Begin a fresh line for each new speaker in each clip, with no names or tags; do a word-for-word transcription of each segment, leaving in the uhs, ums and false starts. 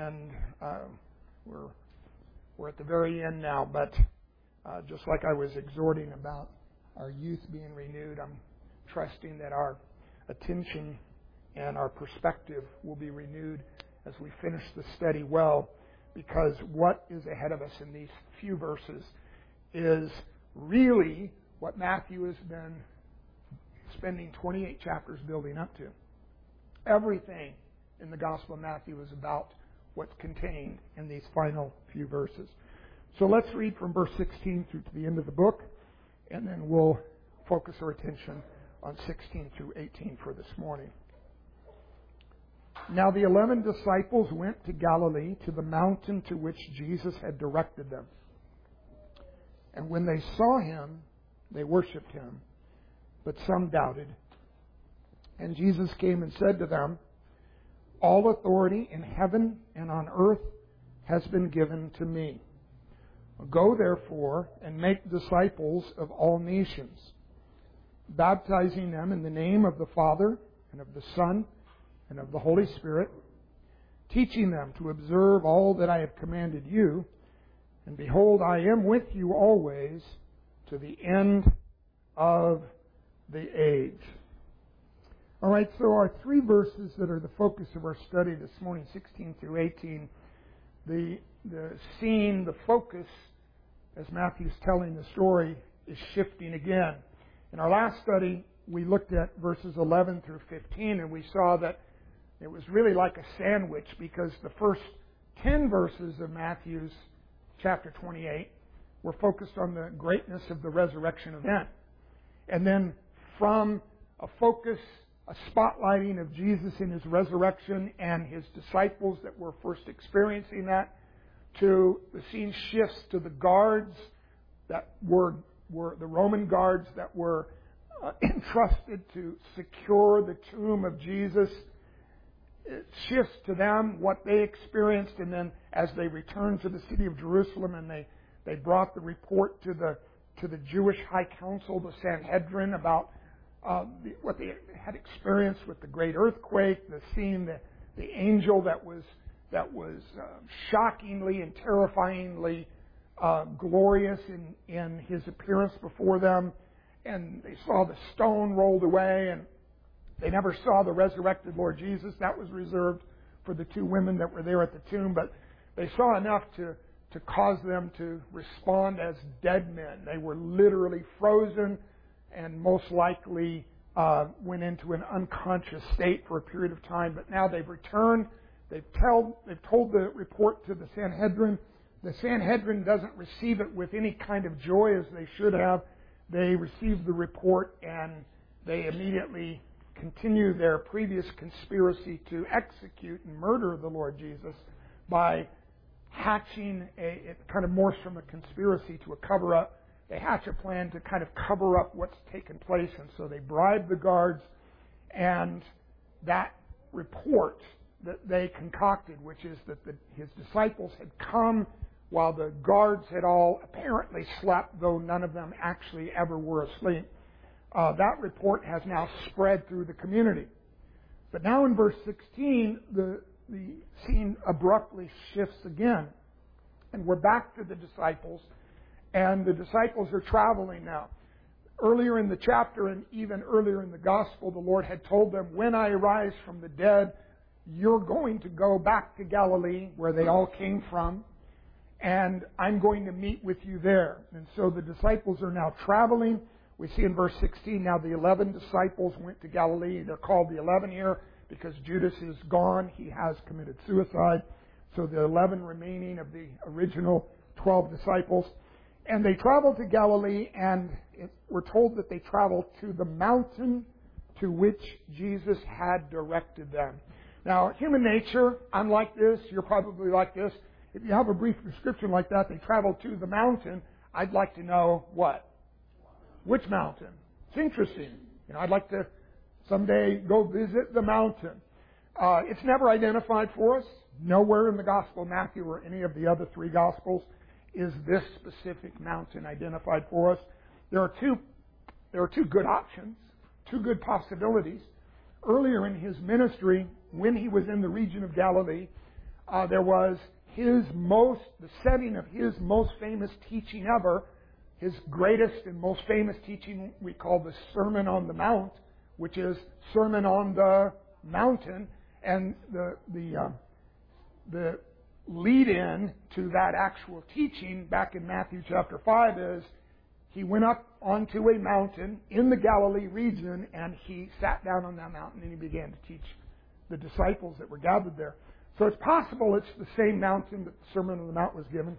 and uh, we're we're at the very end now. But uh, just like I was exhorting about our youth being renewed, I'm trusting that our attention and our perspective will be renewed as we finish the study well, because what is ahead of us in these few verses is really what Matthew has been spending twenty-eight chapters building up to. Everything in the Gospel of Matthew is about what's contained in these final few verses. So let's read from verse sixteen through to the end of the book, and then we'll focus our attention on sixteen through eighteen for this morning. Now the eleven disciples went to Galilee, to the mountain to which Jesus had directed them. And when they saw him, they worshipped him, but some doubted. And Jesus came and said to them, "All authority in heaven and on earth has been given to me. Go therefore and make disciples of all nations, baptizing them in the name of the Father and of the Son and of the Holy Spirit, teaching them to observe all that I have commanded you. And behold, I am with you always to the end of the age." All right, so our three verses that are the focus of our study this morning, sixteen through eighteen, the the scene, the focus, as Matthew's telling the story, is shifting again. In our last study, we looked at verses eleven through fifteen, and we saw that it was really like a sandwich, because the first ten verses of Matthew's chapter twenty-eight were focused on the greatness of the resurrection event. And then from a focus, a spotlighting of Jesus in His resurrection and His disciples that were first experiencing that, to the scene shifts to the guards that were, were the Roman guards that were uh, entrusted to secure the tomb of Jesus. It shifts to them what they experienced, and then as they returned to the city of Jerusalem and they, they brought the report to the to the Jewish High Council, the Sanhedrin, about uh, the, what they had experienced with the great earthquake, the scene, the, the angel that was that was uh, shockingly and terrifyingly uh, glorious in, in his appearance before them, and they saw the stone rolled away, and they never saw the resurrected Lord Jesus. That was reserved for the two women that were there at the tomb, but they saw enough to, to cause them to respond as dead men. They were literally frozen and most likely uh, went into an unconscious state for a period of time. But now they've returned. They've, tell, they've told the report to the Sanhedrin. The Sanhedrin doesn't receive it with any kind of joy as they should have. They receive the report and they immediately continue their previous conspiracy to execute and murder the Lord Jesus by hatching a, it kind of morphs from a conspiracy to a cover-up. They hatch a plan to kind of cover up what's taken place, and so they bribe the guards, and that report that they concocted, which is that the, his disciples had come while the guards had all apparently slept, though none of them actually ever were asleep. Uh, that report has now spread through the community. But now in verse sixteen, the, the scene abruptly shifts again. And we're back to the disciples. And the disciples are traveling now. Earlier in the chapter and even earlier in the gospel, the Lord had told them, when I arise from the dead, you're going to go back to Galilee, where they all came from, and I'm going to meet with you there. And so the disciples are now traveling. We see in verse sixteen, now the eleven disciples went to Galilee. They're called the eleven here because Judas is gone. He has committed suicide. So the eleven remaining of the original twelve disciples. And they traveled to Galilee, and it, we're told that they traveled to the mountain to which Jesus had directed them. Now, human nature, I'm like this. You're probably like this. If you have a brief description like that, they traveled to the mountain. I'd like to know what? Which mountain? It's interesting. You know, I'd like to someday go visit the mountain. Uh, it's never identified for us. Nowhere in the Gospel of Matthew or any of the other three Gospels is this specific mountain identified for us. There are two, there are two good options, two good possibilities. Earlier in his ministry, when he was in the region of Galilee, Uh, there was his most, the setting of his most famous teaching ever, his greatest and most famous teaching we call the Sermon on the Mount, which is Sermon on the Mountain, and the the uh, the lead-in to that actual teaching back in Matthew chapter five is he went up onto a mountain in the Galilee region and he sat down on that mountain and he began to teach the disciples that were gathered there. So it's possible it's the same mountain that the Sermon on the Mount was given.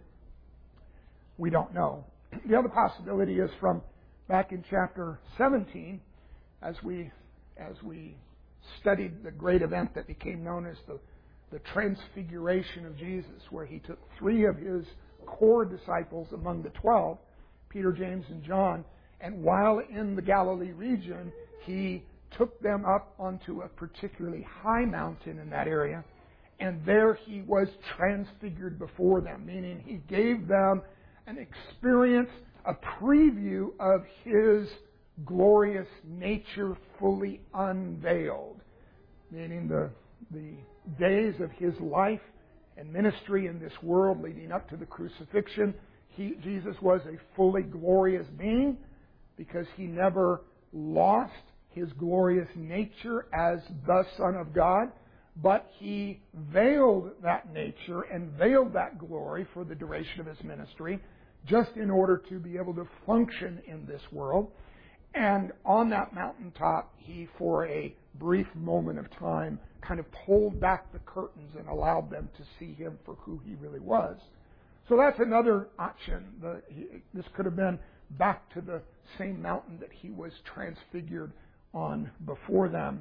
We don't know. The other possibility is from back in chapter seventeen, as we as we studied the great event that became known as the, the Transfiguration of Jesus, where he took three of his core disciples among the twelve, Peter, James, and John, and while in the Galilee region, he took them up onto a particularly high mountain in that area, and there he was transfigured before them, meaning he gave them an experience, a preview of his glorious nature fully unveiled, meaning the the days of his life and ministry in this world leading up to the crucifixion. He, Jesus was a fully glorious being because he never lost his glorious nature as the Son of God, but he veiled that nature and veiled that glory for the duration of his ministry, just in order to be able to function in this world. And on that mountaintop, he, for a brief moment of time, kind of pulled back the curtains and allowed them to see him for who he really was. So that's another option. The, he, this could have been back to the same mountain that he was transfigured on before them.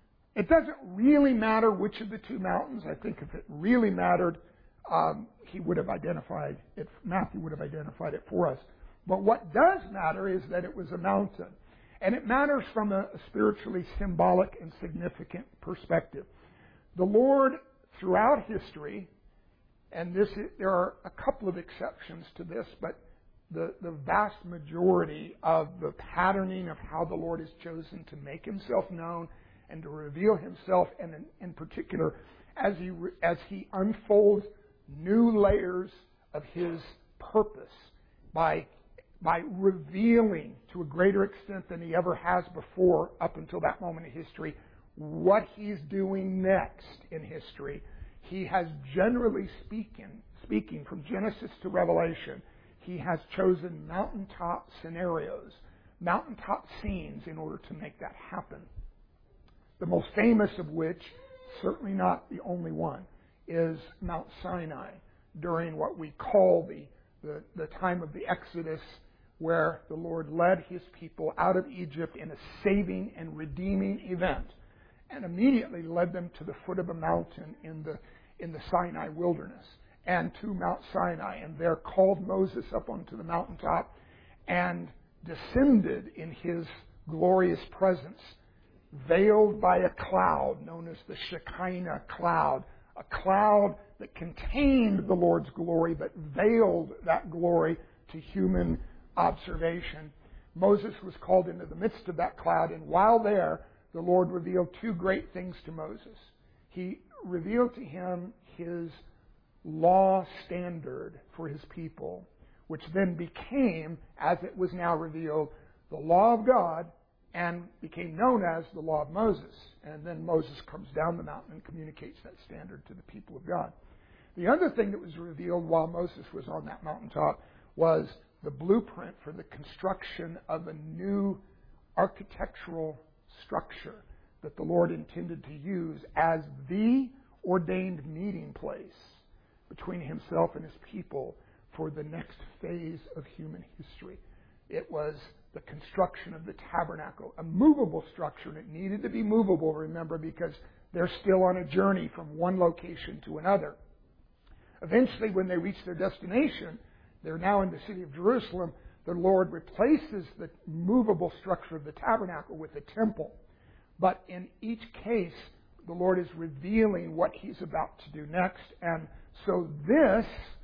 It doesn't really matter which of the two mountains. I think if it really mattered, um, he would have identified it. Matthew would have identified it for us. But what does matter is that it was a mountain. And it matters from a, a spiritually symbolic and significant perspective. The Lord, throughout history, and this is, there are a couple of exceptions to this, but the, the vast majority of the patterning of how the Lord has chosen to make himself known and to reveal himself, and in, in particular, as he, as he unfolds new layers of his purpose by by revealing to a greater extent than he ever has before up until that moment in history what he's doing next in history. He has, generally speaking, speaking from Genesis to Revelation, he has chosen mountaintop scenarios, mountaintop scenes in order to make that happen. The most famous of which, certainly not the only one, is Mount Sinai during what we call the, the, the time of the Exodus, where the Lord led his people out of Egypt in a saving and redeeming event, and immediately led them to the foot of a mountain in the in the Sinai wilderness, and to Mount Sinai, and there called Moses up onto the mountaintop and descended in his glorious presence, veiled by a cloud known as the Shekinah cloud, a cloud that contained the Lord's glory but veiled that glory to human observation. Moses was called into the midst of that cloud, and while there, the Lord revealed two great things to Moses. He revealed to him his law standard for his people, which then became, as it was now revealed, the law of God, and became known as the law of Moses. And then Moses comes down the mountain and communicates that standard to the people of God. The other thing that was revealed while Moses was on that mountaintop was the blueprint for the construction of a new architectural structure that the Lord intended to use as the ordained meeting place between himself and his people for the next phase of human history. It was the construction of the tabernacle, a movable structure, and it needed to be movable, remember, because they're still on a journey from one location to another. Eventually, when they reach their destination, they're now in the city of Jerusalem, the Lord replaces the movable structure of the tabernacle with a temple. But in each case, the Lord is revealing what he's about to do next. And so this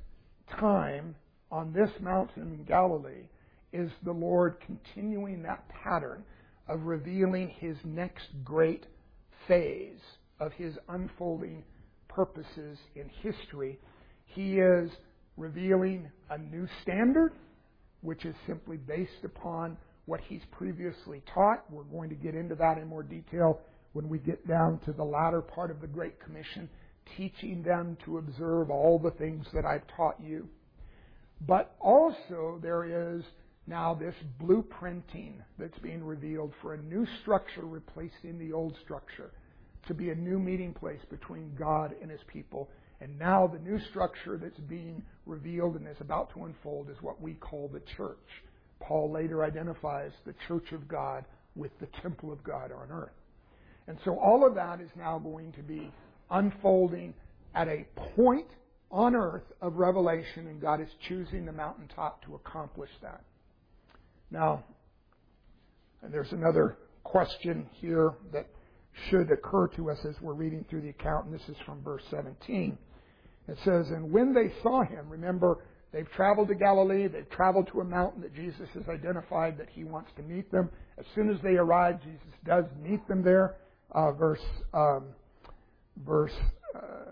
time on this mountain in Galilee is the Lord continuing that pattern of revealing his next great phase of his unfolding purposes in history. He is revealing a new standard, which is simply based upon what He's previously taught. We're going to get into that in more detail when we get down to the latter part of the Great Commission, teaching them to observe all the things that I've taught you. But also there is now this blueprinting that's being revealed for a new structure replacing the old structure, to be a new meeting place between God and His people. And now the new structure that's being revealed and is about to unfold is what we call the church. Paul later identifies the church of God with the temple of God on earth. And so all of that is now going to be unfolding at a point on earth of revelation, and God is choosing the mountaintop to accomplish that. Now, and there's another question here that should occur to us as we're reading through the account, and this is from verse seventeen. It says, and when they saw Him, remember, they've traveled to Galilee, they've traveled to a mountain that Jesus has identified that He wants to meet them. As soon as they arrive, Jesus does meet them there. Uh, verse um, verse uh,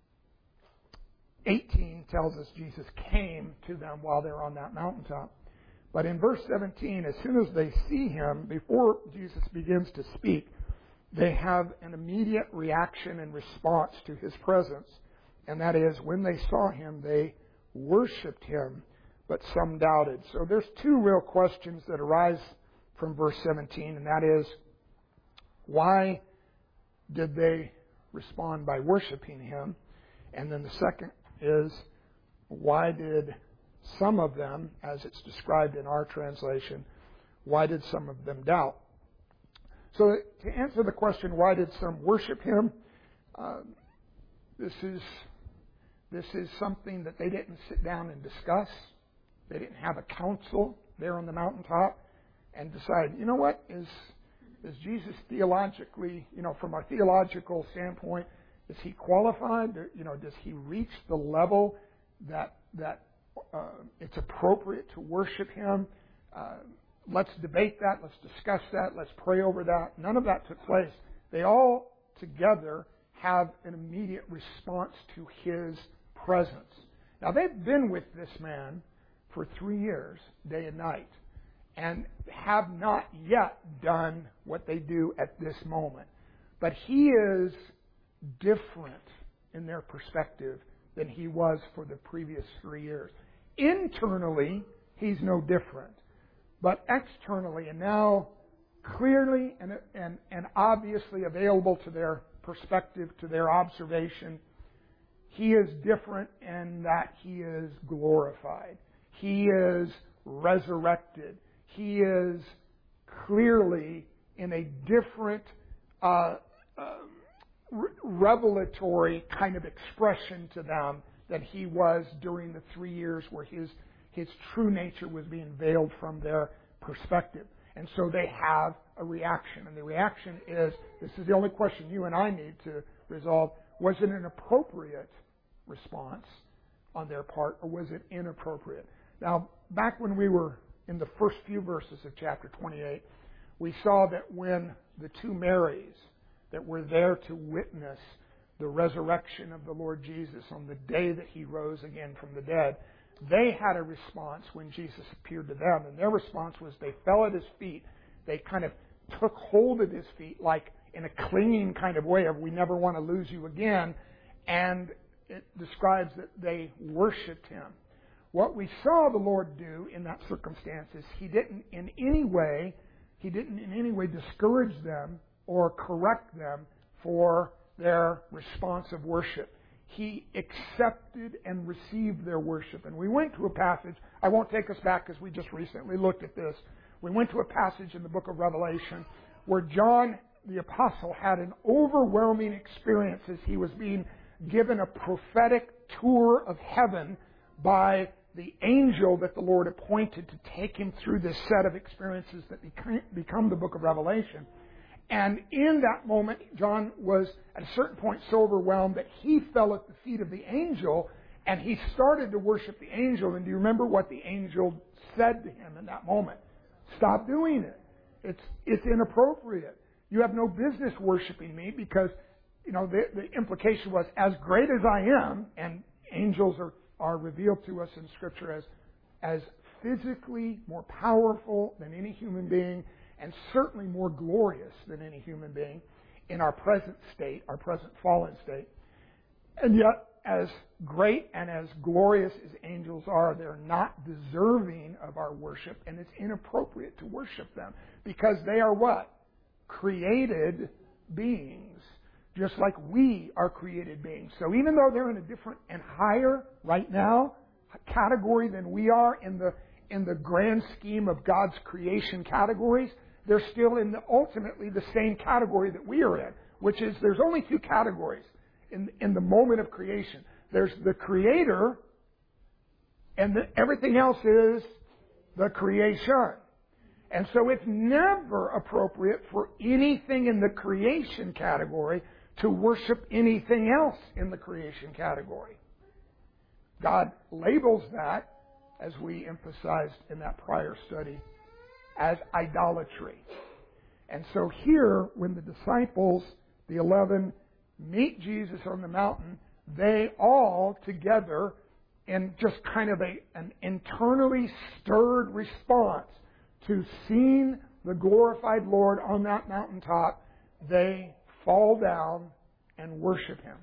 eighteen tells us Jesus came to them while they're on that mountaintop. But in verse seventeen, as soon as they see Him, before Jesus begins to speak, they have an immediate reaction and response to His presence. And that is, when they saw Him, they worshipped Him, but some doubted. So there's two real questions that arise from verse seventeen, and that is, why did they respond by worshiping Him? And then the second is, why did some of them, as it's described in our translation, why did some of them doubt? So to answer the question, why did some worship Him? Uh, this is this is something that they didn't sit down and discuss. They didn't have a council there on the mountaintop and decide, you know what, is is Jesus theologically, you know, from a theological standpoint, is He qualified? You know, does He reach the level that that uh, it's appropriate to worship Him? Uh, let's debate that. Let's discuss that. Let's pray over that. None of that took place. They all together have an immediate response to His presence. Now, they've been with this man for three years, day and night, and have not yet done what they do at this moment. But He is different in their perspective than He was for the previous three years. Internally, He's no different. But externally, and now clearly and, and, and obviously available to their perspective, to their observation, He is different in that He is glorified. He is resurrected. He is clearly in a different uh, uh, re- revelatory kind of expression to them than He was during the three years where His His true nature was being veiled from their perspective. And so they have a reaction. And the reaction is, this is the only question you and I need to resolve, was it an appropriate response on their part, or was it inappropriate? Now, back when we were in the first few verses of chapter twenty-eight, we saw that when the two Marys that were there to witness the resurrection of the Lord Jesus on the day that He rose again from the dead, they had a response when Jesus appeared to them. And their response was they fell at His feet. They kind of took hold of His feet like in a clinging kind of way of, we never want to lose you again. And it describes that they worshipped Him. What we saw the Lord do in that circumstance is He didn't in any way, He didn't in any way discourage them or correct them for their response of worship. He accepted and received their worship. And we went to a passage, I won't take us back because we just recently looked at this. We went to a passage in the book of Revelation where John the Apostle had an overwhelming experience as he was being given a prophetic tour of heaven by the angel that the Lord appointed to take him through this set of experiences that become the book of Revelation. And in that moment, John was at a certain point so overwhelmed that he fell at the feet of the angel and he started to worship the angel. And do you remember what the angel said to him in that moment? Stop doing it. It's, it's inappropriate. You have no business worshiping me because you know, the, the implication was, as great as I am, and angels are, are revealed to us in Scripture as, as physically more powerful than any human being, and certainly more glorious than any human being in our present state, our present fallen state. And yet, as great and as glorious as angels are, they're not deserving of our worship, and it's inappropriate to worship them because they are what? Created beings, just like we are created beings. So even though they're in a different and higher, right now, category than we are in the in the grand scheme of God's creation categories, they're still in the, ultimately the same category that we are in, which is there's only two categories in, in the moment of creation. There's the Creator, and the, everything else is the creation. And so it's never appropriate for anything in the creation category to worship anything else in the creation category. God labels that, as we emphasized in that prior study, as idolatry. And so here, when the disciples, the eleven, meet Jesus on the mountain, they all together, in just kind of a, an internally stirred response to seeing the glorified Lord on that mountaintop, they fall down and worship Him.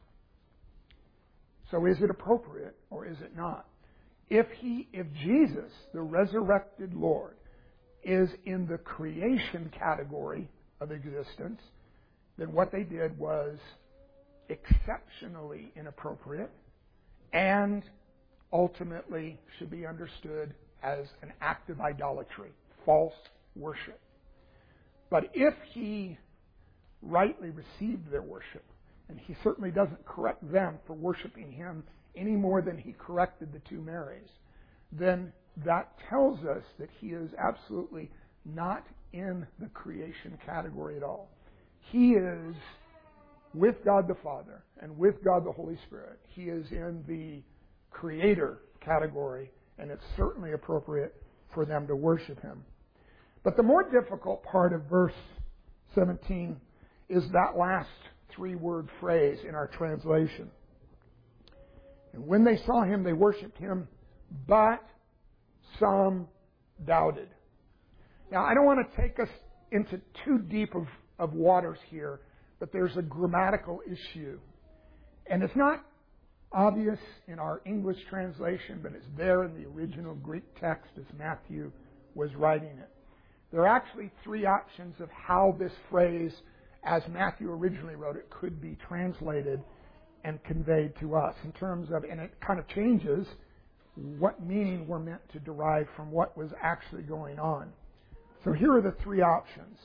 So is it appropriate or is it not? If he, if Jesus, the resurrected Lord, is in the creation category of existence, then what they did was exceptionally inappropriate and ultimately should be understood as an act of idolatry, false worship. But if he rightly received their worship, and he certainly doesn't correct them for worshiping him any more than he corrected the two Marys, then that tells us that he is absolutely not in the creation category at all. He is with God the Father and with God the Holy Spirit. He is in the Creator category, and it's certainly appropriate for them to worship him. But the more difficult part of verse seventeen is that last three-word phrase in our translation. And when they saw him, they worshipped him, but some doubted. Now, I don't want to take us into too deep of, of waters here, but there's a grammatical issue. And it's not obvious in our English translation, but it's there in the original Greek text as Matthew was writing it. There are actually three options of how this phrase, as Matthew originally wrote it, could be translated and conveyed to us in terms of, and it kind of changes what meaning we're meant to derive from what was actually going on. So here are the three options.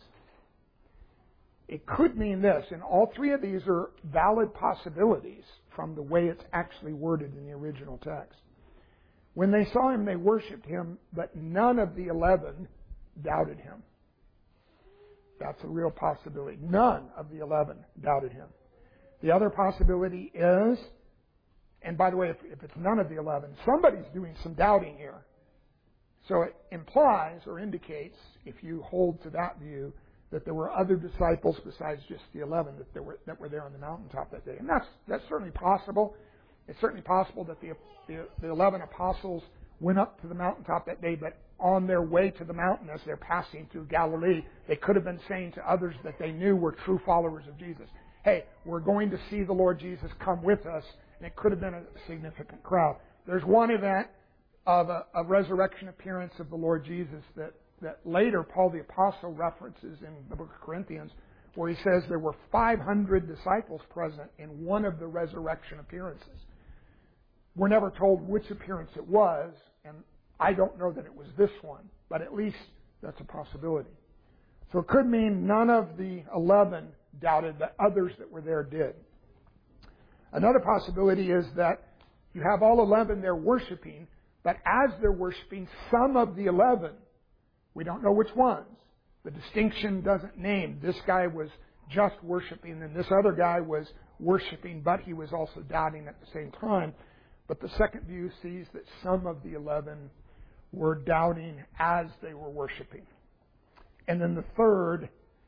It could mean this, and all three of these are valid possibilities from the way it's actually worded in the original text. When they saw him, they worshipped him, but none of the eleven doubted him. That's a real possibility. None of the eleven doubted him. The other possibility is, and by the way, if, if it's none of the eleven, somebody's doing some doubting here. So it implies or indicates, if you hold to that view, that there were other disciples besides just the eleven that, there were, that were there on the mountaintop that day. And that's, that's certainly possible. It's certainly possible that the, the, the eleven apostles went up to the mountaintop that day, but on their way to the mountain as they're passing through Galilee, they could have been saying to others that they knew were true followers of Jesus, hey, we're going to see the Lord Jesus, come with us. And it could have been a significant crowd. There's one event of a, a resurrection appearance of the Lord Jesus that, that later Paul the Apostle references in the book of Corinthians, where he says there were five hundred disciples present in one of the resurrection appearances. We're never told which appearance it was, and I don't know that it was this one, but at least that's a possibility. So it could mean none of the eleven doubted, that others that were there did. Another possibility is that you have all eleven there worshiping, but as they're worshiping, some of the eleven, we don't know which ones. The distinction doesn't name. This guy was just worshiping, and this other guy was worshiping, but he was also doubting at the same time. But the second view sees that some of the eleven were doubting as they were worshiping. And then the third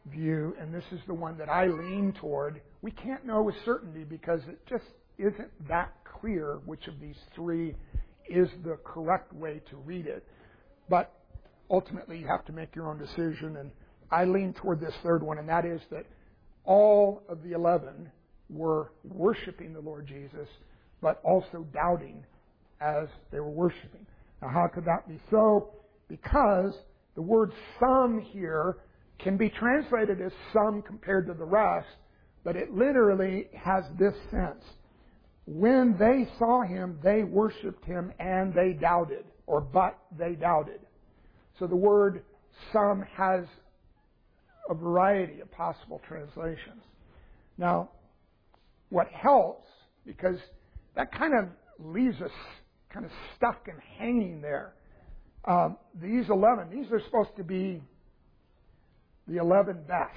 view, and this is the one that I lean toward. We can't know with certainty because it just isn't that clear which of these three is the correct way to read it. But ultimately, you have to make your own decision, and I lean toward this third one, and that is that all of the eleven were worshiping the Lord Jesus, but also doubting as they were worshiping. Now, how could that be so? Because the word some here can be translated as some compared to the rest, but it literally has this sense. When they saw him, they worshiped him and they doubted, or but they doubted. So the word some has a variety of possible translations. Now, what helps, because that kind of leaves us kind of stuck and hanging there. Um, these eleven, these are supposed to be the eleven best.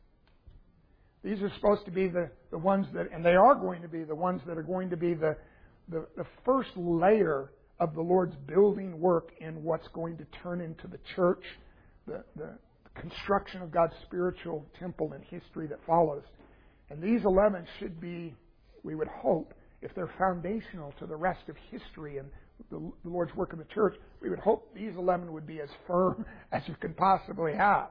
These are supposed to be the, the ones that, and they are going to be the ones that are going to be the, the, the first layer of the Lord's building work in what's going to turn into the church, the, the construction of God's spiritual temple and history that follows. And these eleven should be, we would hope, if they're foundational to the rest of history and the, the Lord's work in the church, we would hope these eleven would be as firm as you can possibly have.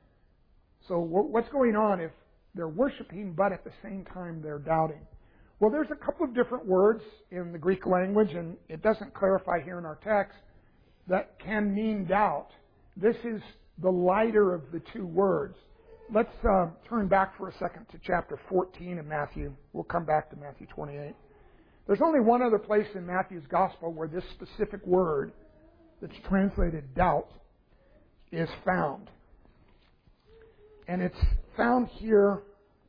So what's going on if they're worshiping, but at the same time they're doubting? Well, there's a couple of different words in the Greek language, and it doesn't clarify here in our text, that can mean doubt. This is the lighter of the two words. Let's uh, turn back for a second to chapter fourteen of Matthew. We'll come back to Matthew twenty-eight. There's only one other place in Matthew's Gospel where this specific word that's translated doubt is found. And it's found here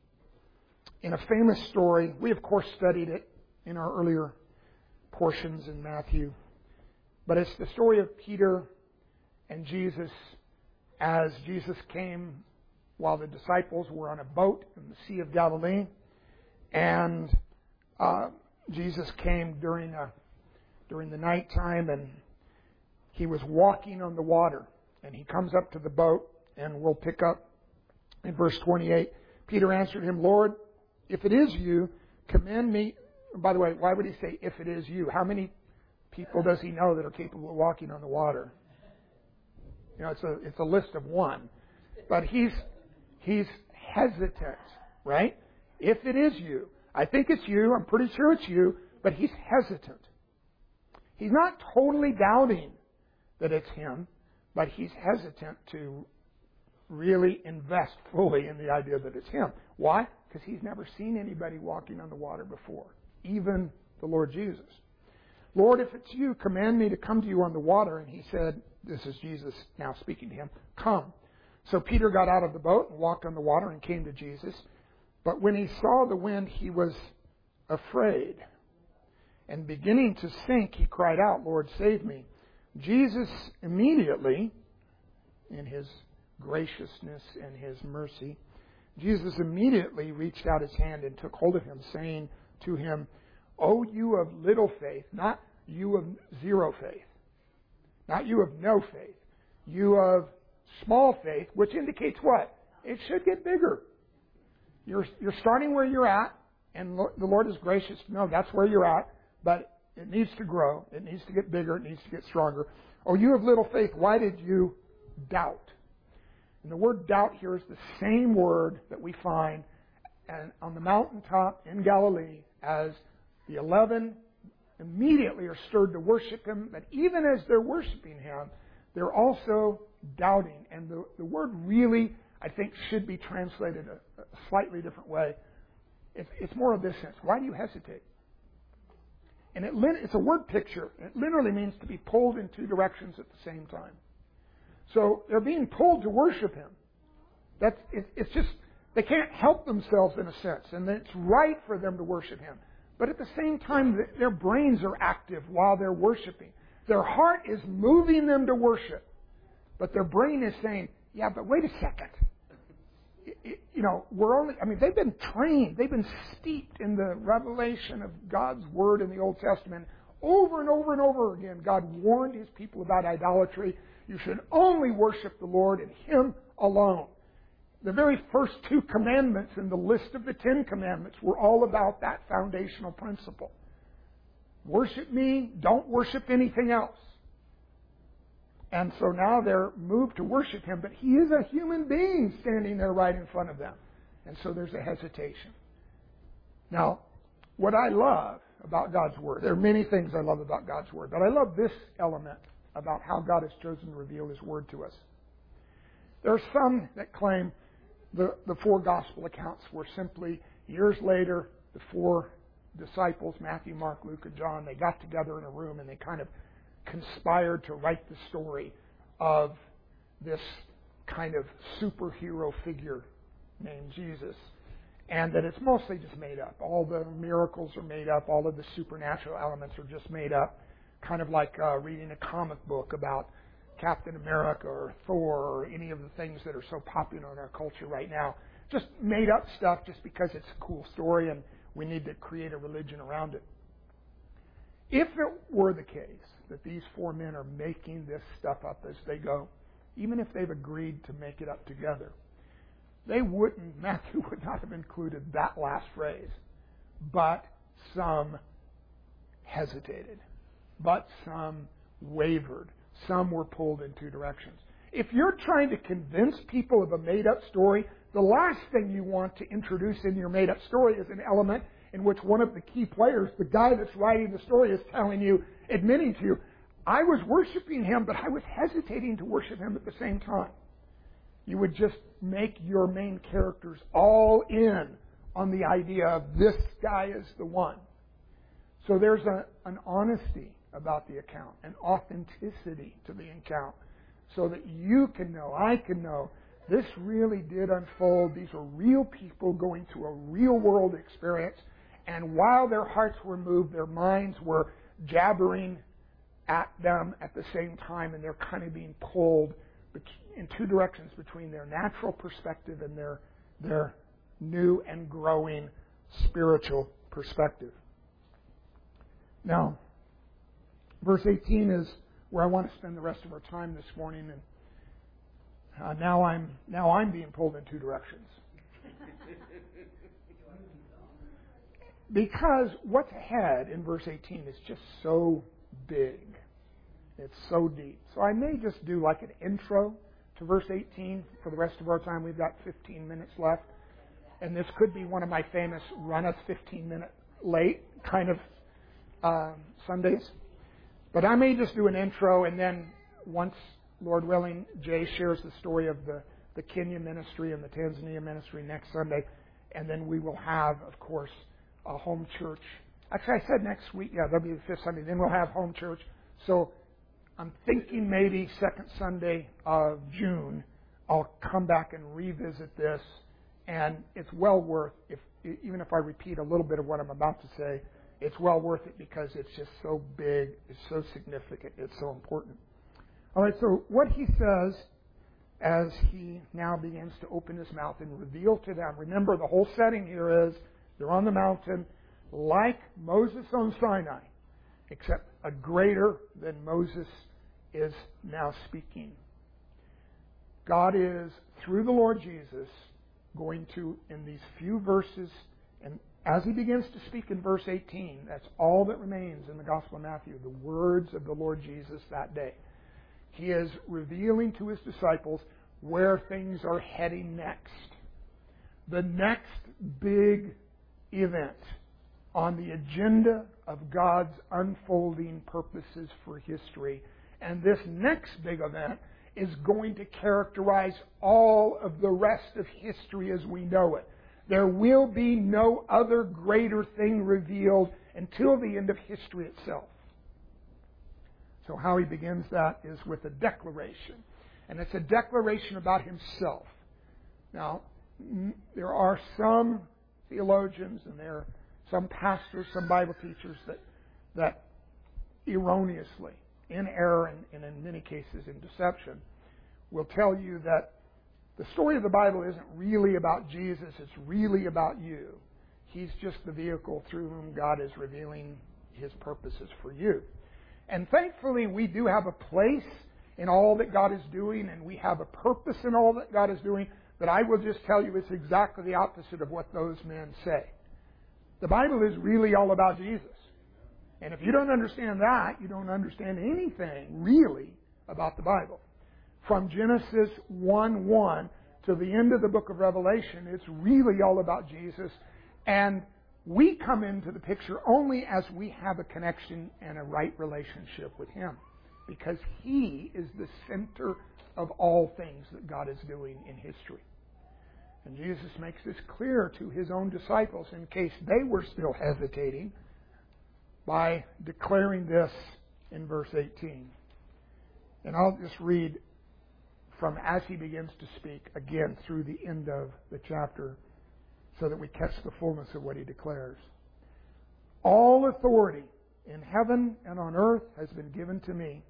in a famous story. We, of course, studied it in our earlier portions in Matthew. But it's the story of Peter and Jesus as Jesus came while the disciples were on a boat in the Sea of Galilee. And uh, Jesus came during a, during the nighttime, and he was walking on the water. And he comes up to the boat, and we'll pick up in verse twenty-eight. Peter answered him, Lord, if it is you, command me. By the way, why would he say, if it is you? How many people does he know that are capable of walking on the water? You know, it's a, it's a list of one. But he's, he's hesitant, right? If it is you. I think it's you. I'm pretty sure it's you. But he's hesitant. He's not totally doubting that it's him, but he's hesitant to really invest fully in the idea that it's him. Why? Because he's never seen anybody walking on the water before, even the Lord Jesus. Lord, if it's you, command me to come to you on the water. And he said, this is Jesus now speaking to him, come. So Peter got out of the boat and walked on the water and came to Jesus. But when he saw the wind, he was afraid. And beginning to sink, he cried out, Lord, save me. Jesus immediately, in his graciousness and his mercy, Jesus immediately reached out his hand and took hold of him, saying to him, O you of little faith, not you of zero faith, not you of no faith, you of small faith, which indicates what? It should get bigger. You're, you're starting where you're at, and the Lord is gracious to know that's where you're at, but it needs to grow. It needs to get bigger. It needs to get stronger. Oh, you of little faith, why did you doubt? And the word doubt here is the same word that we find on the mountaintop in Galilee as the eleven immediately are stirred to worship him. But even as they're worshiping him, they're also doubting. And the, the word really, I think, should be translated a, a slightly different way. It's, it's more of this sense. Why do you hesitate? And it, it's a word picture. It literally means to be pulled in two directions at the same time. So they're being pulled to worship him. That's, it, it's just, they can't help themselves in a sense. And it's right for them to worship him. But at the same time, their brains are active while they're worshiping. Their heart is moving them to worship. But their brain is saying, yeah, but wait a second. You know, we're only, I mean, they've been trained. They've been steeped in the revelation of God's Word in the Old Testament. Over and over and over again, God warned his people about idolatry. You should only worship the Lord and him alone. The very first two commandments in the list of the Ten Commandments were all about that foundational principle. Worship me, don't worship anything else. And so now they're moved to worship Him, but He is a human being standing there right in front of them. And so there's a hesitation. Now, what I love about God's Word, there are many things I love about God's Word, but I love this element about how God has chosen to reveal His Word to us. There are some that claim the, the four gospel accounts were simply, years later, the four disciples, Matthew, Mark, Luke, and John, they got together in a room and they kind of conspired to write the story of this kind of superhero figure named Jesus. And that it's mostly just made up. All the miracles are made up. All of the supernatural elements are just made up. Kind of like uh, reading a comic book about Captain America or Thor or any of the things that are so popular in our culture right now. Just made up stuff just because it's a cool story and we need to create a religion around it. If it were the case that these four men are making this stuff up as they go, even if they've agreed to make it up together, they wouldn't, Matthew would not have included that last phrase. But some hesitated. But some wavered. Some were pulled in two directions. If you're trying to convince people of a made-up story, the last thing you want to introduce in your made-up story is an element in which one of the key players, the guy that's writing the story, is telling you, admitting to you, I was worshiping him, but I was hesitating to worship him at the same time. You would just make your main characters all in on the idea of this guy is the one. So there's a, an honesty about the account, an authenticity to the account, so that you can know, I can know, this really did unfold. These are real people going through a real world experience, and while their hearts were moved, their minds were jabbering at them at the same time, and they're kind of being pulled in two directions between their natural perspective and their their new and growing spiritual perspective. Now, verse eighteen is where I want to spend the rest of our time this morning, and uh, now I'm now I'm being pulled in two directions. Because what's ahead in verse eighteen is just so big. It's so deep. So I may just do like an intro to verse eighteen for the rest of our time. We've got fifteen minutes left. And this could be one of my famous run us fifteen minute late kind of uh, Sundays. But I may just do an intro, and then once, Lord willing, Jay shares the story of the, the Kenya ministry and the Tanzania ministry next Sunday. And then we will have, of course, a home church. Actually, I said next week. Yeah, that'll be the fifth Sunday. Then we'll have home church. So I'm thinking maybe second Sunday of June, I'll come back and revisit this. And it's well worth, if even if I repeat a little bit of what I'm about to say, it's well worth it because it's just so big, it's so significant, it's so important. All right, so what he says as he now begins to open his mouth and reveal to them, remember the whole setting here is they're on the mountain like Moses on Sinai, except a greater than Moses is now speaking. God is, through the Lord Jesus, going to, in these few verses, and as he begins to speak in verse eighteen, that's all that remains in the Gospel of Matthew, the words of the Lord Jesus that day. He is revealing to his disciples where things are heading next. The next big event on the agenda of God's unfolding purposes for history. And this next big event is going to characterize all of the rest of history as we know it. There will be no other greater thing revealed until the end of history itself. So how he begins that is with a declaration. And it's a declaration about himself. Now, there are some theologians and there are some pastors, some Bible teachers that that erroneously, in error and, and in many cases in deception, will tell you that the story of the Bible isn't really about Jesus, it's really about you. He's just the vehicle through whom God is revealing his purposes for you. And thankfully, we do have a place in all that God is doing, and we have a purpose in all that God is doing, But I will just tell you it's exactly the opposite of what those men say. The Bible is really all about Jesus. And if you don't understand that, you don't understand anything really about the Bible. From Genesis one one to the end of the book of Revelation, it's really all about Jesus. And we come into the picture only as we have a connection and a right relationship with Him. Because He is the center of all things that God is doing in history. And Jesus makes this clear to His own disciples in case they were still hesitating by declaring this in verse eighteen. And I'll just read from as He begins to speak again through the end of the chapter so that we catch the fullness of what He declares. All authority in heaven and on earth has been given to me.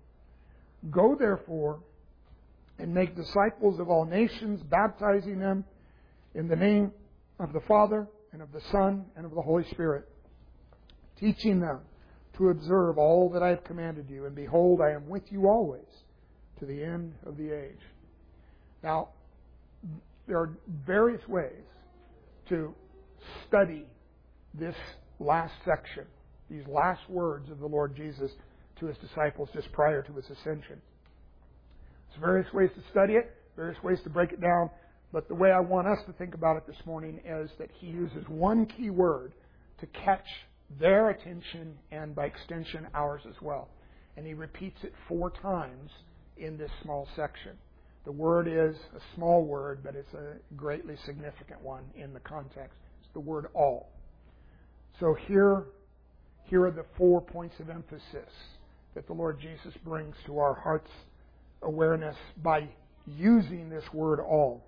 Go therefore and make disciples of all nations, baptizing them in the name of the Father and of the Son and of the Holy Spirit, teaching them to observe all that I have commanded you. And behold, I am with you always to the end of the age. Now, there are various ways to study this last section, these last words of the Lord Jesus to His disciples just prior to His ascension. There's various ways to study it, various ways to break it down. But the way I want us to think about it this morning is that He uses one key word to catch their attention and by extension ours as well. And He repeats it four times in this small section. The word is a small word, but it's a greatly significant one in the context. It's the word all. So here, here are the four points of emphasis that the Lord Jesus brings to our heart's awareness by using this word all.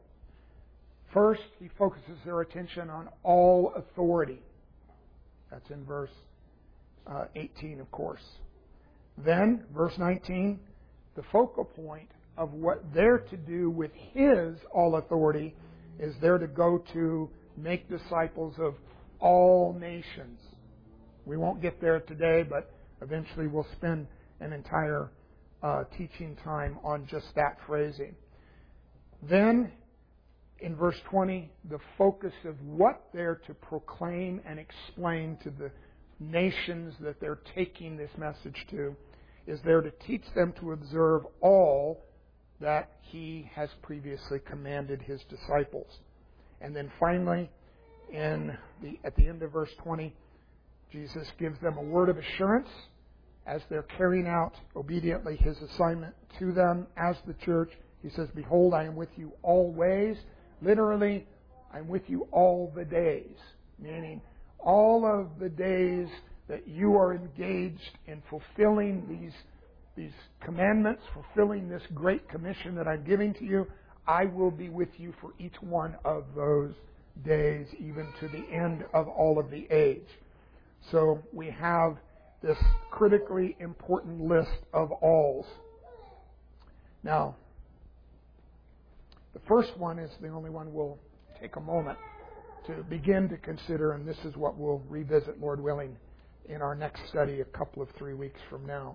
First, He focuses their attention on all authority. That's in verse uh, eighteen, of course. Then, verse nineteen, the focal point of what they're to do with His all authority is they're to go to make disciples of all nations. We won't get there today, but eventually we'll spend an entire uh, teaching time on just that phrasing. Then, in verse twenty, the focus of what they're to proclaim and explain to the nations that they're taking this message to is there to teach them to observe all that He has previously commanded His disciples. And then finally, in the, at the end of verse twenty, Jesus gives them a word of assurance as they're carrying out obediently His assignment to them as the church. He says, behold, I am with you always. Literally, I'm with you all the days. Meaning, all of the days that you are engaged in fulfilling these, these commandments, fulfilling this great commission that I'm giving to you, I will be with you for each one of those days, even to the end of all of the age. So we have this critically important list of alls. Now, the first one is the only one we'll take a moment to begin to consider, and this is what we'll revisit, Lord willing, in our next study a couple of three weeks from now.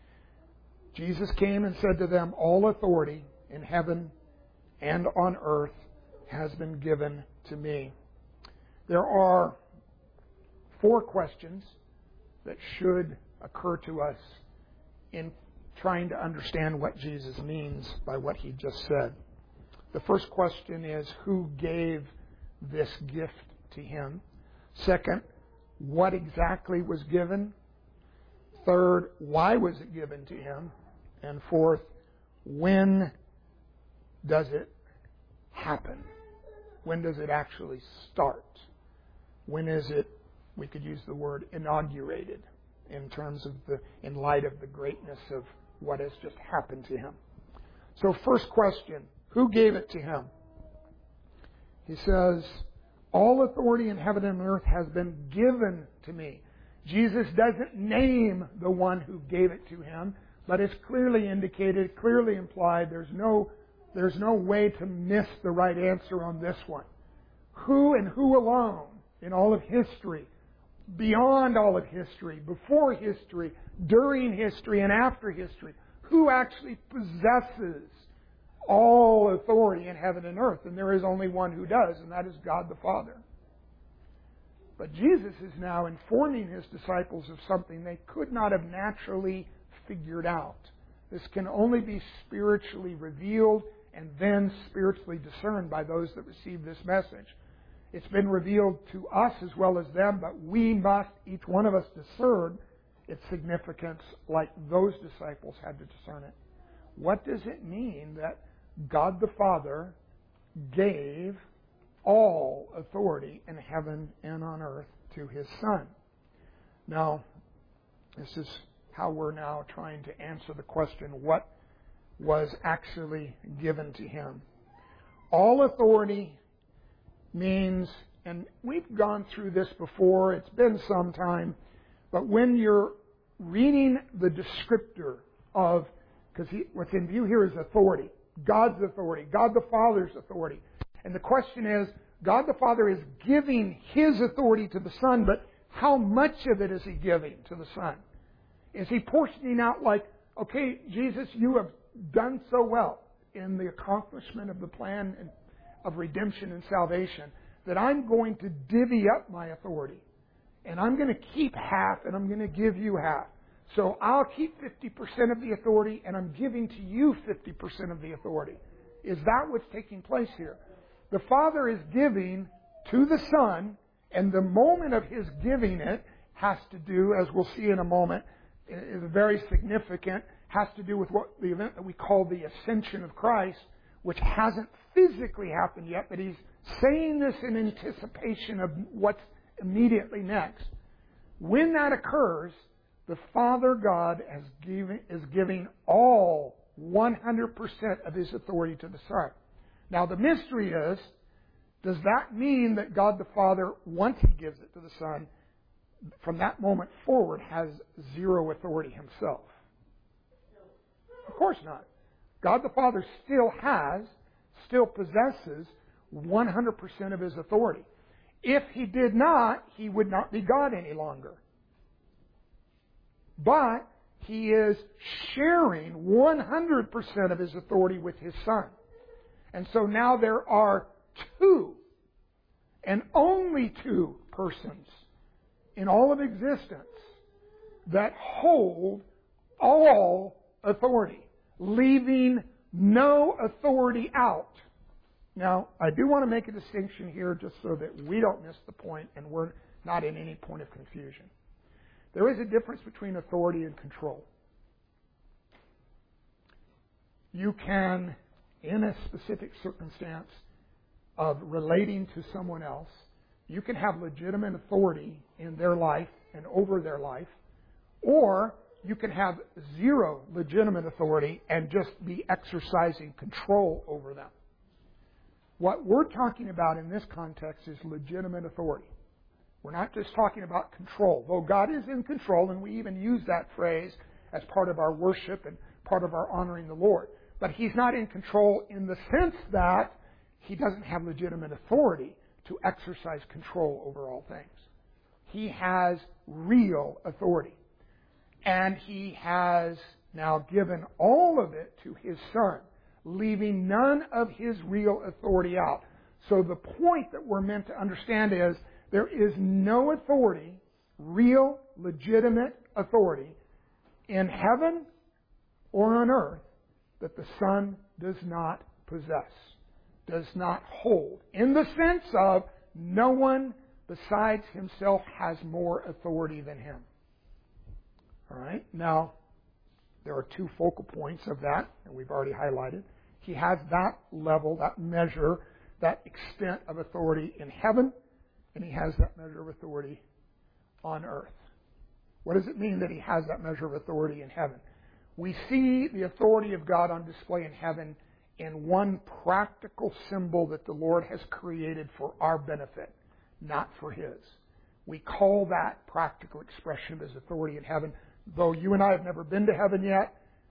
Jesus came and said to them, all authority in heaven and on earth has been given to me. There are four questions that should occur to us in trying to understand what Jesus means by what He just said. The first question is, who gave this gift to Him? Second, what exactly was given? Third, why was it given to Him? And fourth, when does it happen? When does it actually start? When is it, we could use the word inaugurated in terms of the, in light of the greatness of what has just happened to Him. So first question, who gave it to Him? He says, all authority in heaven and earth has been given to me. Jesus doesn't name the one who gave it to Him, but it's clearly indicated, clearly implied. There's no, there's no way to miss the right answer on this one. Who and who alone in all of history, beyond all of history, before history, during history, and after history, who actually possesses all authority in heaven and earth, and there is only one who does, and that is God the Father. But Jesus is now informing His disciples of something they could not have naturally figured out. This can only be spiritually revealed and then spiritually discerned by those that receive this message. It's been revealed to us as well as them, but we must, each one of us, discern its significance like those disciples had to discern it. What does it mean that God the Father gave all authority in heaven and on earth to His Son? Now, this is how we're now trying to answer the question, what was actually given to Him? All authority means, and we've gone through this before, it's been some time, but when you're reading the descriptor of, because what's in view here is authority, God's authority, God the Father's authority. And the question is, God the Father is giving His authority to the Son, but how much of it is He giving to the Son? Is He portioning out like, okay, Jesus, you have done so well in the accomplishment of the plan of redemption and salvation that I'm going to divvy up my authority. And I'm going to keep half and I'm going to give you half. So I'll keep fifty percent of the authority and I'm giving to you fifty percent of the authority. Is that what's taking place here? The Father is giving to the Son, and the moment of His giving it has to do, as we'll see in a moment, is very significant, has to do with what the event that we call the ascension of Christ, which hasn't physically happened yet, but He's saying this in anticipation of what's immediately next. When that occurs, the Father God has given, is giving all one hundred percent of His authority to the Son. Now the mystery is, does that mean that God the Father, once He gives it to the Son, from that moment forward has zero authority Himself? Of course not. God the Father still has, still possesses one hundred percent of His authority. If He did not, He would not be God any longer. But He is sharing one hundred percent of His authority with His Son. And so now there are two, and only two persons in all of existence that hold all authority, leaving no authority out. Now, I do want to make a distinction here just so that we don't miss the point and we're not in any point of confusion. There is a difference between authority and control. You can, in a specific circumstance of relating to someone else, you can have legitimate authority in their life and over their life, or you can have zero legitimate authority and just be exercising control over them. What we're talking about in this context is legitimate authority. We're not just talking about control, though God is in control, and we even use that phrase as part of our worship and part of our honoring the Lord. But He's not in control in the sense that He doesn't have legitimate authority to exercise control over all things. He has real authority. And He has now given all of it to His Son, leaving none of His real authority out. So the point that we're meant to understand is there is no authority, real, legitimate authority, in heaven or on earth that the Son does not possess, does not hold. In the sense of no one besides Himself has more authority than Him. All right? Now, there are two focal points of that, and we've already highlighted. He has that level, that measure, that extent of authority in heaven, and He has that measure of authority on earth. What does it mean that He has that measure of authority in heaven? We see the authority of God on display in heaven in one practical symbol that the Lord has created for our benefit, not for His. We call that practical expression of His authority in heaven. Though you and I have never been to heaven yet,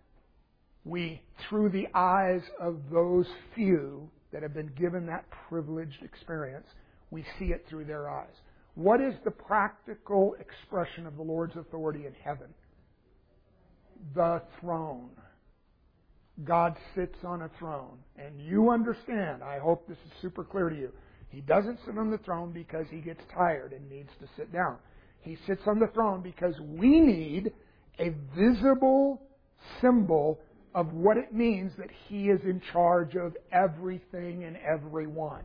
we, through the eyes of those few that have been given that privileged experience, we see it through their eyes. What is the practical expression of the Lord's authority in heaven? The throne. God sits on a throne. And you understand, I hope this is super clear to you, He doesn't sit on the throne because He gets tired and needs to sit down. He sits on the throne because we need a visible symbol of what it means that He is in charge of everything and everyone.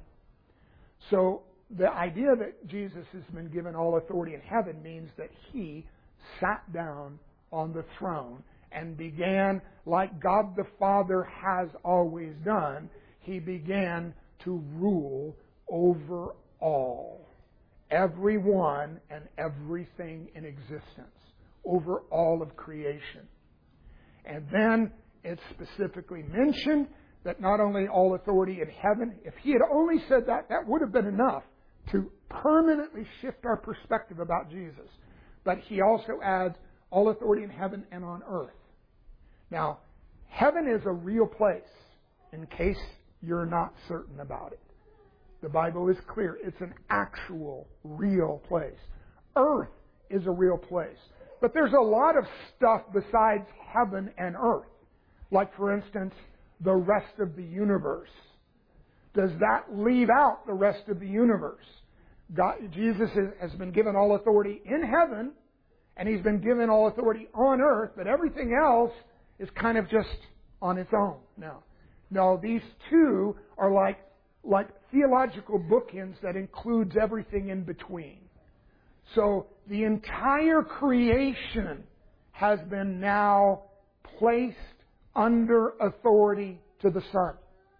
So the idea that Jesus has been given all authority in heaven means that He sat down on the throne and began, like God the Father has always done, He began to rule over all. Everyone and everything in existence. Over all of creation. And then it's specifically mentioned that not only all authority in heaven, if He had only said that, that would have been enough to permanently shift our perspective about Jesus. But He also adds all authority in heaven and on earth. Now, heaven is a real place, in case you're not certain about it. The Bible is clear. It's an actual, real place. Earth is a real place. But there's a lot of stuff besides heaven and earth. Like, for instance, the rest of the universe. Does that leave out the rest of the universe? God, Jesus has been given all authority in heaven, and He's been given all authority on earth, but everything else is kind of just on its own now. No, these two are like, like theological bookends that includes everything in between. So the entire creation has been now placed under authority to the Son.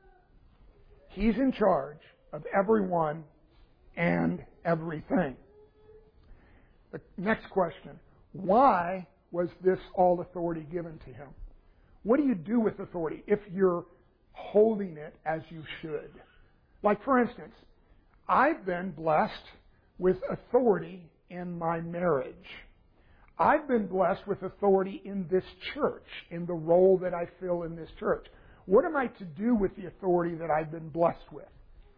He's in charge of everyone and everything. The next question, why was this all authority given to Him? What do you do with authority if you're holding it as you should? Like, for instance, I've been blessed with authority in my marriage. I've been blessed with authority in this church, in the role that I fill in this church. What am I to do with the authority that I've been blessed with?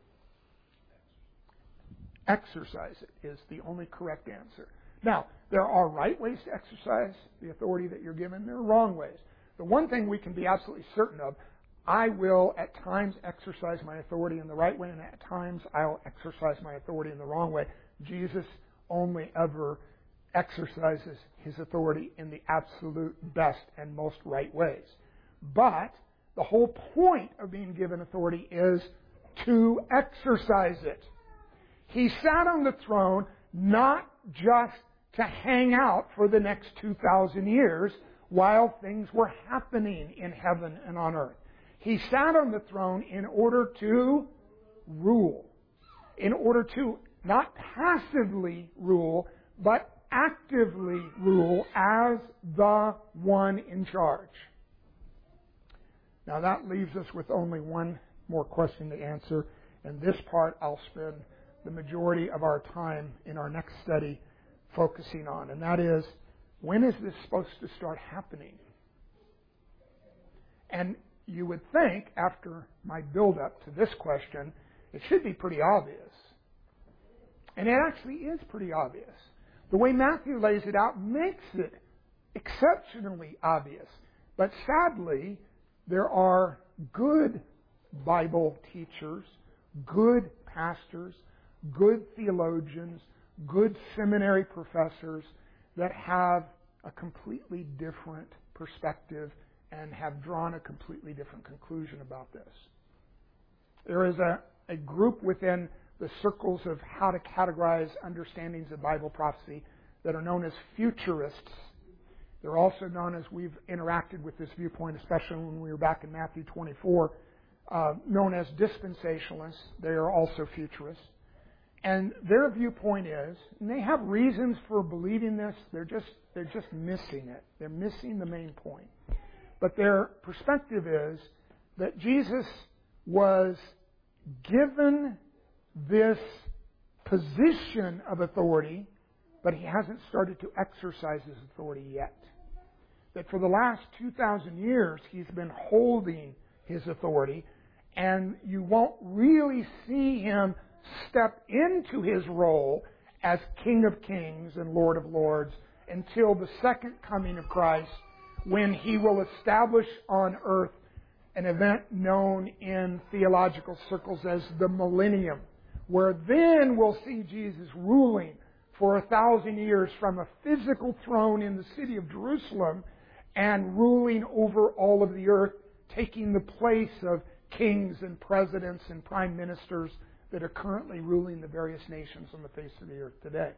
Exercise it is the only correct answer. Now, there are right ways to exercise the authority that you're given. There are wrong ways. The one thing we can be absolutely certain of, I will at times exercise my authority in the right way, and at times I'll exercise my authority in the wrong way. Jesus only ever exercises His authority in the absolute best and most right ways. But the whole point of being given authority is to exercise it. He sat on the throne not just to hang out for the next two thousand years while things were happening in heaven and on earth. He sat on the throne in order to rule. In order to not passively rule, but actively rule as the one in charge. Now that leaves us with only one more question to answer, and this part I'll spend the majority of our time in our next study focusing on, and that is, when is this supposed to start happening? And you would think, after my build-up to this question, it should be pretty obvious. And it actually is pretty obvious. The way Matthew lays it out makes it exceptionally obvious. But sadly, there are good Bible teachers, good pastors, good theologians, good seminary professors that have a completely different perspective and have drawn a completely different conclusion about this. There is a, a group within the circles of how to categorize understandings of Bible prophecy that are known as futurists. They're also known as, we've interacted with this viewpoint, especially when we were back in Matthew twenty-four, uh, known as dispensationalists. They are also futurists. And their viewpoint is, and they have reasons for believing this, they're just, they're just missing it. They're missing the main point. But their perspective is that Jesus was given this position of authority, but He hasn't started to exercise His authority yet. That for the last two thousand years, He's been holding His authority, and you won't really see Him step into His role as King of Kings and Lord of Lords until the second coming of Christ, when He will establish on earth an event known in theological circles as the millennium, where then we'll see Jesus ruling for a thousand years from a physical throne in the city of Jerusalem and ruling over all of the earth, taking the place of kings and presidents and prime ministers that are currently ruling the various nations on the face of the earth today.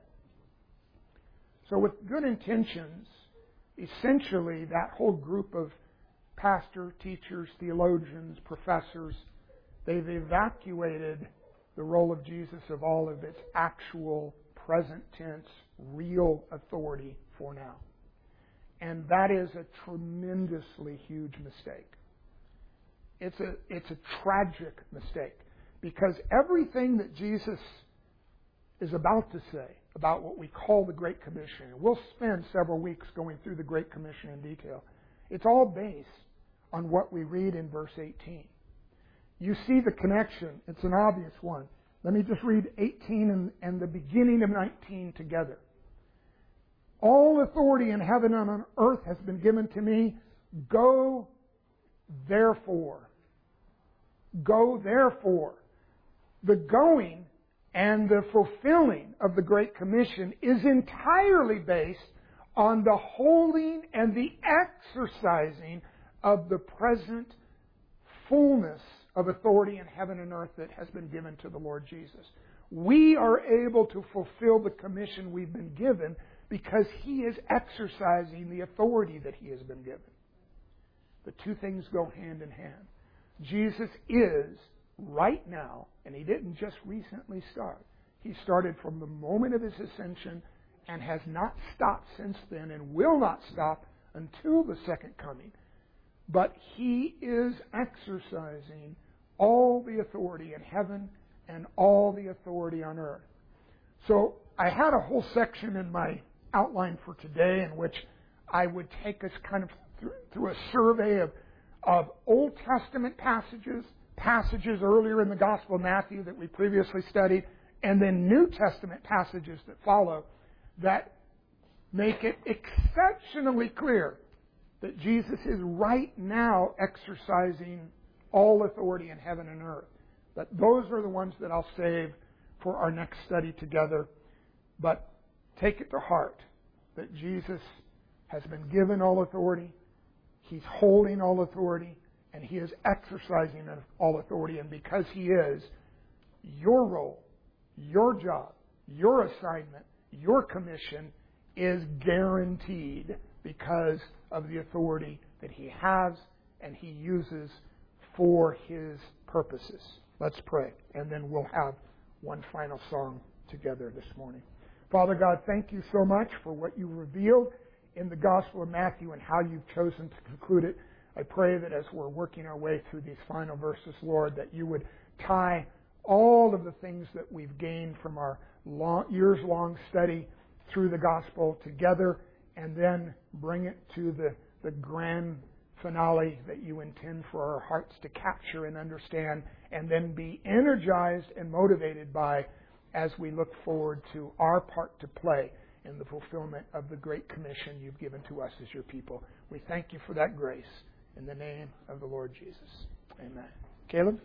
So with good intentions, essentially that whole group of pastors, teachers, theologians, professors, they've evacuated the role of Jesus of all of its actual, present tense, real authority for now. And that is a tremendously huge mistake. It's a, it's a tragic mistake, because everything that Jesus is about to say about what we call the Great Commission, and we'll spend several weeks going through the Great Commission in detail, it's all based on what we read in verse eighteen. You see the connection. It's an obvious one. Let me just read eighteen and, and the beginning of nineteen together. All authority in heaven and on earth has been given to me. Go therefore. Go therefore. The going and the fulfilling of the Great Commission is entirely based on the holding and the exercising of the present fullness of authority in heaven and earth that has been given to the Lord Jesus. We are able to fulfill the commission we've been given because He is exercising the authority that He has been given. The two things go hand in hand. Jesus is right now, and He didn't just recently start. He started from the moment of His ascension and has not stopped since then and will not stop until the second coming. But He is exercising all the authority in heaven and all the authority on earth. So I had a whole section in my outline for today in which I would take us kind of through, through a survey of, of Old Testament passages, passages earlier in the Gospel of Matthew that we previously studied, and then New Testament passages that follow that make it exceptionally clear that Jesus is right now exercising all authority in heaven and earth. But those are the ones that I'll save for our next study together. But take it to heart that Jesus has been given all authority, He's holding all authority, and He is exercising all authority. And because He is, your role, your job, your assignment, your commission is guaranteed because of the authority that He has and He uses for His purposes. Let's pray, and then we'll have one final song together this morning. Father God, thank You so much for what You revealed in the Gospel of Matthew and how You've chosen to conclude it. I pray that as we're working our way through these final verses, Lord, that You would tie all of the things that we've gained from our long, years-long study through the Gospel together, and then bring it to the, the grand finale that You intend for our hearts to capture and understand, and then be energized and motivated by as we look forward to our part to play in the fulfillment of the Great Commission You've given to us as Your people. We thank You for that grace. In the name of the Lord Jesus. Amen. Caleb?